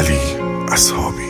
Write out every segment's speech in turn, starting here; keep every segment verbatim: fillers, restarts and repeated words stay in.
علی اصحابی.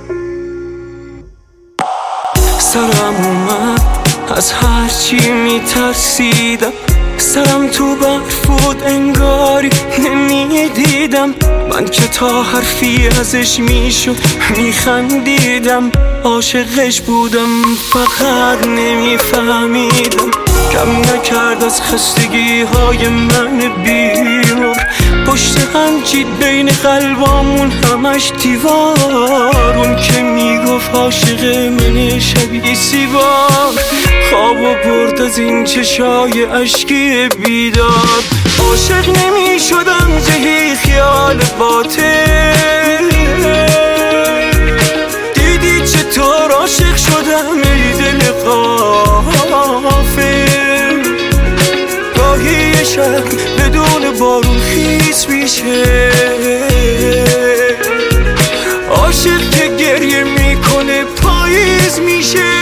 سرم اومد از هرچی میترسیدم، سرم تو برف بود انگاری نمیدیدم. من که تا حرفی ازش میشد میخندیدم، عاشقش بودم فقط نمیفهمیدم. کم نکرد از خستگی های من بیمار، پشت هم چید بین قلبامون همش دیوار. اون که میگفت عاشق من شبیه سیبار، خوابو برد از این چشای اشکی بیدار. عاشق نمی شدم جهی خیال باطل، دیدی چطور عاشق شدم ای دل غافل. گاهی یه شب بدون بارون خیس میشه، عاشق که گریه میکنه پاییز میشه.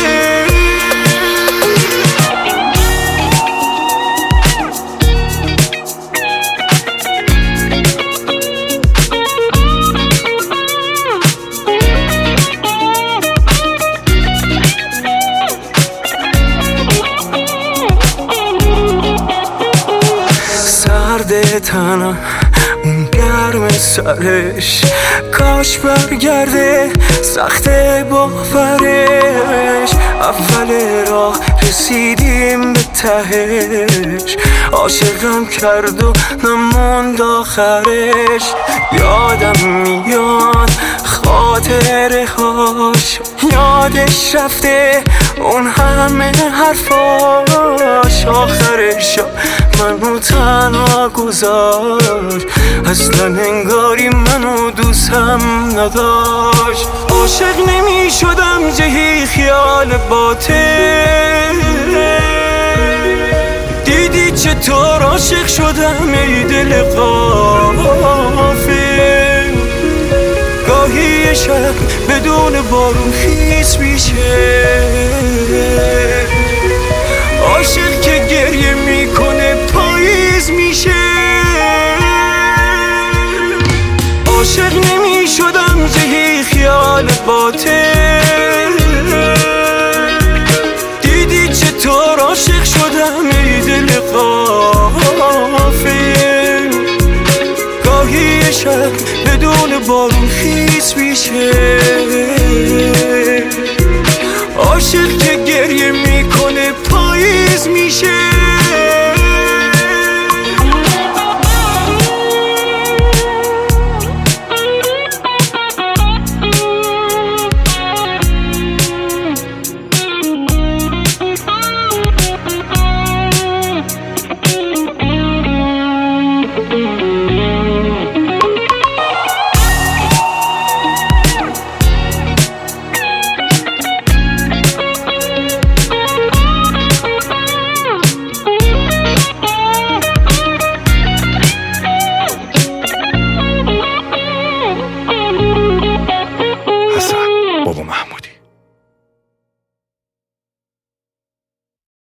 تنم اون گرم سرش، کاش برگرده سخت باورش. اول راه رسیدیم به تهش، عاشقم کرد و نموند آخرش. یادم میاد خاطره هاش، یادش رفته اون همه حرفاش. آخرش منو تنها گذاشت، اصلا انگاری منو دوستم نداشت. عاشق نمی شدم جهی خیال باطل، دیدی چطور عاشق شدم ای دل غافل. گاهی یه شب بدون بارون خیس میشه، عاشق که گریه میکنه پاییز میشه. عاشق نمی شدم جهی خیال باطل، دیدی چطور عاشق شدم ای دل غافل. گاهی یه شب بدون بارون خیس میشه، عاشق که گریه میکنه